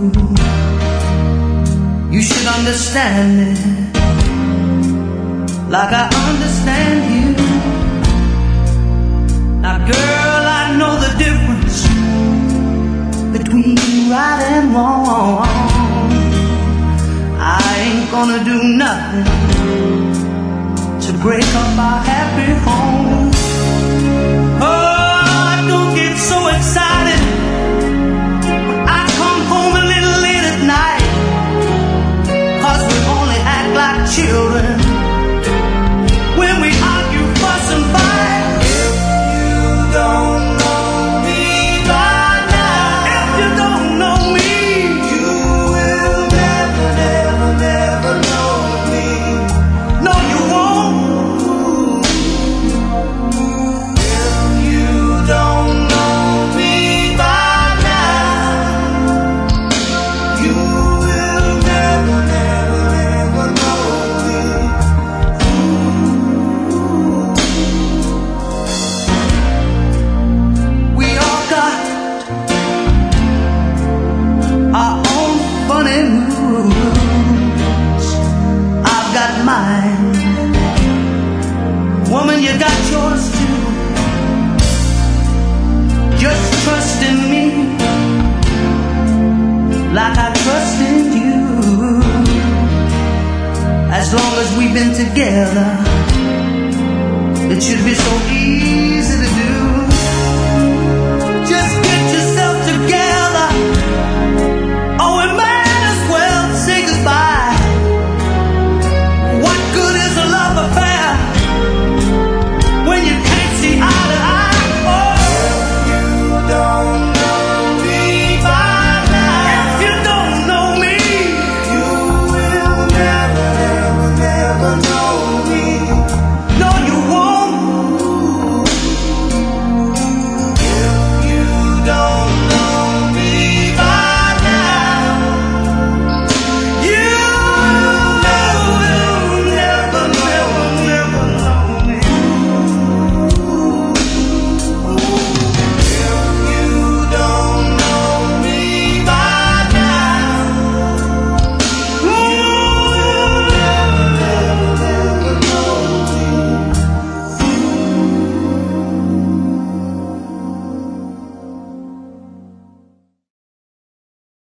You should understand me like I understand you. Now girl, I know the difference between right and wrong. I ain't gonna do nothing to break up our happy home. Oh, don't get so excited when I come home a little late at night, 'cause we only act like children when we argue, fuss and fight. If you don't know me by now, if you don't know me, you will never, never, never know me. No, you won't. If you don't know me by now, you will never, never, never know me. We all got our own funny moods. I've got mine. Woman, you got yours too. Just trust in me like I trust in you. As long as we've been together, it should be so easy to